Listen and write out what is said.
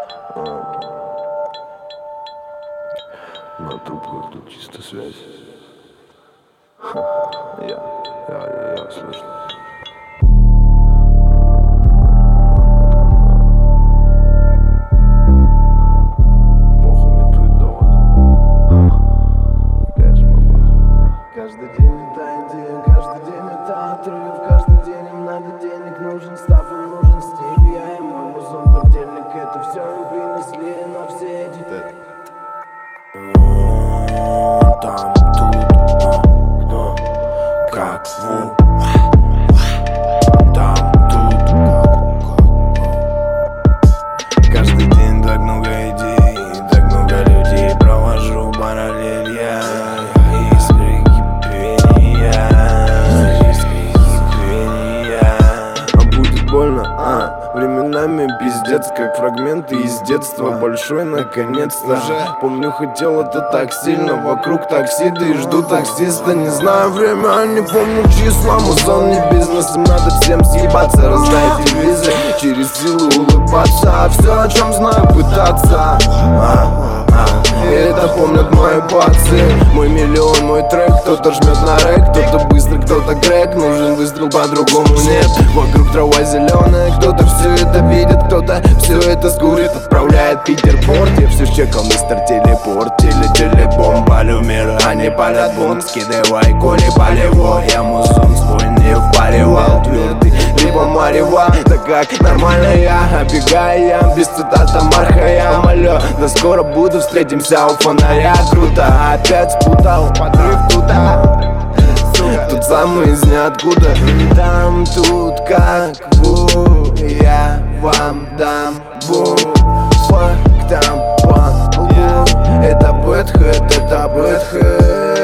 На трубках тут чисто связь. Я слышно. Каждый день это идея, каждый день это отрыв. Каждый день им много денег нужен, став им нужен стиль. Я и мой музон, подельник, это все им принесли, но все эти там, тут, кто, как, там, тут, каждый день так много идей, так много людей, провожу параллель я. Временами пиздец, как фрагменты из детства. Большой наконец-то. Помню, хотел это так сильно. Вокруг таксиды и жду таксиста. Не знаю время, не помню числа. Музон не бизнес, им надо всем съебаться. Раздать телевизор, через силу улыбаться. А все, о чем знаю, пытаться. И это помнят мои пацы. Мой миллион, мой трек. Кто-то жмет на рэк, кто-то быстро, кто-то грек. Нужен выстрел, по-другому нет. Вокруг трава зеленая, кто-то все это видит, кто-то все это скурит. Отправляет Питерпорт, я все чекал, мистер Телепорт. Телебомба, люмир, они палят бомб. Скидывай, коли полевой. Я музон свой не впаривал. Твердый, либо марева. Так как нормально я, оббегаю я. Без цитата Марха я молю. Да скоро буду, встретимся у фонаря. Круто, опять спутал подрыв туда. Тут самый из ниоткуда. Там, тут, как я вам дам фак там по лбу. Это бэдхэт, это бэдхэт.